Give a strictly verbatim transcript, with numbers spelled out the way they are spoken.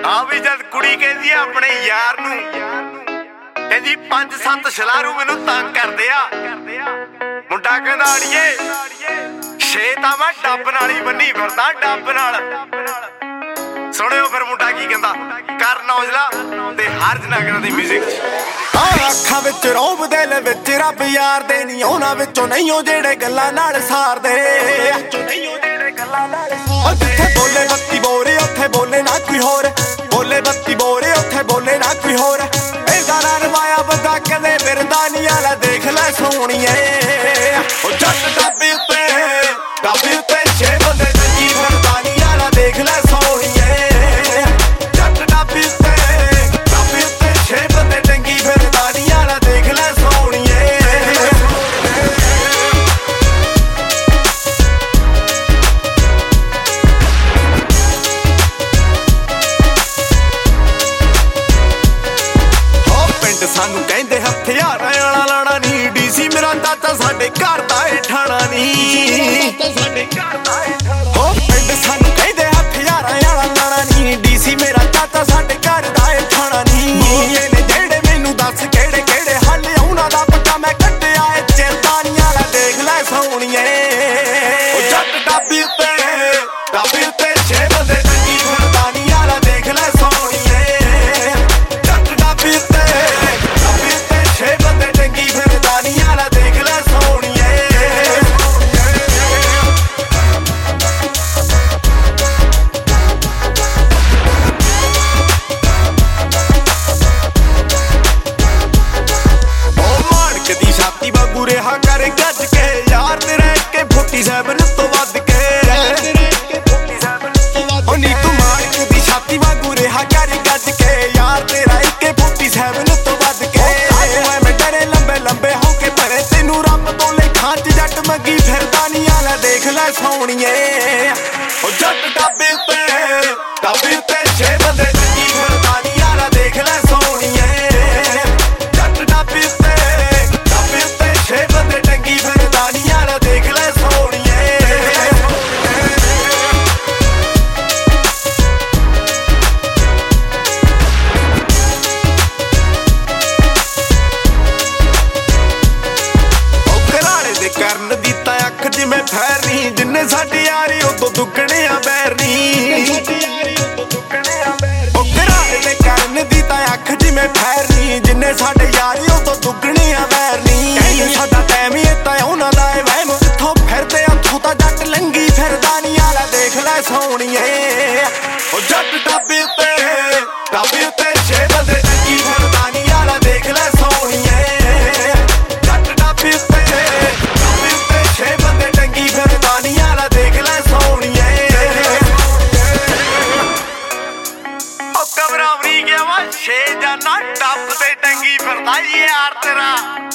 ਆ ਵੀ ਜਦ ਕੁੜੀ ਕਹਿੰਦੀ ਆ ਆਪਣੇ ਯਾਰ ਨੂੰ, ਕਹਿੰਦੀ ਪੰਜ ਸੱਤ ਛਲਾਰੂ ਮੈਨੂੰ ਤੰਗ ਕਰਦੇ ਆ। ਮੁੰਡਾ ਕਹਿੰਦਾ ਅੜੀਏ ਛੇ ਤਾਂ ਮੈਂ ਡੱਬ ਨਾਲ ਹੀ ਬੰਨੀ ਫਿਰਦਾ, ਡੱਬ ਨਾਲ। ਸੁਣਿਓ ਫਿਰ ਮੁੰਡਾ ਕੀ ਕਹਿੰਦਾ, ਕਰਨ ਔਜਲਾ ਤੇ ਹਰਜ ਨਗਰ ਦੀ ਮਿਊਜ਼ਿਕ। ਅੱਖਾਂ ਵਿੱਚ ਰੋਬ ਦਿਲ ਵਿੱਚ ਰੱਬ ਯਾਰ ਦੇ ਨਹੀਂ, ਉਹਨਾਂ ਵਿੱਚੋਂ ਨਹੀਂ ਉਹ ਜਿਹੜੇ ਗੱਲਾਂ ਨਾਲ ਸਾਰਦੇ। ਜਿੱਥੇ ਬੋਲੇ ਬੱਤੀ ਬੋਰੇ ਉੱਥੇ ਬੋਲੇ ਨਾ ਕੋਈ ਹੋਰ, ਬੋਲੇ ਬੱਤੀ ਬੋਰੇ ਉੱਥੇ ਬੋਲੇ ਨਾ ਕੋਈ ਹੋਰ। ਇਹਦਾ ਨਾ ਰਵਾਇਆ ਬੰਦਾ ਕਦੇ ਫਿਰਦਾ ਨਹੀਂ, ਆਲਾ ਦੇਖ ਲੈ ਸੋਹਣੀਏ। ਉਹ ਜੱਟ ਡੱਬੇ ਉੱਤੇ ਡੱਬੇ ਉੱਤੇ ਛੇ ਬੰਦੇ ਟੰਗੀ ਫਿਰਦਾ ਨਹੀਂ, ਆਲਾ ਦੇਖ ਲੈ ਸੋਹਣੀਏ। ਜੱਟ ਡੱਬੇ ਉੱਤੇ ਡੱਬੇ ਉੱਤੇ ਛੇ ਬੰਦੇ ਟੰਗੀ ਫਿਰਦਾ ਨਹੀਂ, ਆਲਾ ਦੇਖ ਲੈ ਸੋਹਣੀਏ। ਸਾਨੂੰ ਕਹਿੰਦੇ ਹਥਿਆਰਾਂ ਵਾਲਾ ਲਾਣਾ ਨੀ, ਡੀਸੀ ਮੇਰਾ ਚਾਚਾ ਸਾਡੇ ਘਰ ਦਾ ਏ ਠਾਣਾ ਨੀ। ਹੋ ਪਿੰਡ ਸਾਨੂੰ ਕਹਿੰਦੇ ਹਥਿਆਰਾਂ ਵਾਲਾ ਲਾਣਾ ਨੀ, ਡੀਸੀ ਮੇਰਾ ਚਾਚਾ ਸਾਡੇ ਘਰ ਦਾ ਏ ਠਾਣਾ ਨੀ। ਇਹਨੇ ਜਿਹੜੇ ਮੈਨੂੰ ਦੱਸ ਕਿਹੜੇ ਕਿਹੜੇ ਹੱਲ ਉਹਨਾਂ ਦਾ ਪੱਕਾ ਮੈਂ ਕੱਢਿਆ ਏ ਚਿਰਦਾਨੀਆਂ ਵਾਲਾ ਦੇਖ ਲੈ ਸੋਹਣੀਏ। ਉਹ ਜੱਟ ਡੱਬੀ ਉੱਤੇ ਡੱਬੀ ਉੱਤੇ ਛੇ ਬੰਦੇ ਟੰਗੀ ਫਿਰਦਾ ਨੀ, ਆਲਾ ਦੇਖ ਲੈ ਸੋਹਣੀਏ। ਜੱਟ ਡੱਬੀ ਉੱਤੇ ਰਿਹਾ ਕਰ ਗੱਜ ਕੇ ਯਾਰ ਤੇਰੇ ਕੇ ਫੋਟੀ ਸੈਵਨ ਤੋਂ ਵੱਧ ਕੇ। ਉਹ ਨੀ ਤੂੰ ਮਾਰਕ ਦੀ ਛਾਤੀ ਵਾਂਗੂ ਰਿਹਾ ਕਰ ਗੱਜ ਕੇ ਯਾਰ ਤੇਰਾ ਇੱਕ ਫੋਟੀ ਸੈਵਨ ਤੋਂ ਵੱਧ ਕੇ। ਐਵੇਂ ਡਰੇ ਲੰਬੇ ਲੰਬੇ ਹੋ ਕੇ ਭਰੇ ਤੈਨੂੰ ਰੱਬ ਤੋਂ ਲੇਖਾਂ ਚ ਜੱਟ ਮੰਗੀ ਫਿਰਦਾ ਨੀ, ਆਲਾ ਦੇਖ ਲੈ ਸੋਹਣੀਏ। ਉਹ ਜੱਟ ਡੱਬੇ ਉੱਤੇ ਡੱਬੇ ਉੱਤੇ ਛੇ ਬੰਦੇ ਟੰਗੀ ਫਿਰਦਾ ਨੀ, ਆਲਾ ਦੇਖ ਲੈ ਸੋਹਣੀਏ। ਜੱਟ ਡੱਬੇ ਉੱਤੇ ਛੇ ਬੰਦੇ ਟੰਗੀ ਫਿਰਦਾ ਨੀ, ਆਲਾ ਦੇਖ ਲੈ ਸੋਹਣੀਏ। ਉਹ ਘਰਾੜੇ ਦੇ ਕਰਨ ਦੀ ਤਾਂ ਅੱਖ ਜਿਵੇਂ ਫੈਰ ਨੀ, ਜਿੰਨੇ ਸਾਡੇ ਯਾਰੀ ਉਦੋਂ ਦੁੱਗਣੇ ਆ ਬੈਰ ਨੀ। ਉਹ ਘਰਾੜੇ ਦੇ ਕਰਨ ਦੀ ਤਾਂ ਅੱਖ ਜਿਵੇਂ ਫੈਰ ਨੀ, ਜਿੰਨੇ ਸਾਡੇ ਯਾਰੀ ਉਦੋਂ ਦੁੱਗਣੇ ਆ ਬੈਰ ਨੀ। ਸਾਡਾ ਟਾਈਮ ਹੀ ਏਦਾਂ ਉਹਨਾਂ ਦਾ ਏ ਵਹਿਮ, ਜਿੱਥੋਂ ਫਿਰਦੇ ਉੱਥੋਂ ਤਾਂ ਜੱਟ ਲੰਗੀ ਫਿਰਦਾ ਨੀ, ਆਲਾ ਦੇਖ ਲੈ ਸੋਹਣੀਏ। ਉਹ ਜੱਟ ਡੱਬੇ ਉੱਤੇ ਡੱਬੇ ਉੱਤੇ ਛੇ ਬੰਦੇ ਟੰਗੀ ਫਿਰਦਾ ਨੀ, ਆਲਾ ਦੇਖ ਲੈ ਸੋਹਣੀਏ। ਜੱਟ ਡੱਬੇ ਉੱਤੇ ਡੱਬੇ ਉੱਤੇ ਛੇ ਬੰਦੇ ਟੰਗੀ ਫਿਰਦਾ ਨੀ, ਆਲਾ ਦੇਖ ਲੈ ਸੋਹਣੀਏ। ਉਹ ਘਬਰਾਉਣੀ ਗਿਆ ਵਾ ਛੇ ਜਾਨਾ ਡੱਬ ਤੇ ਟੰਗੀ ਫਿਰਦਾ ਯਾਰ ਤੇਰਾ।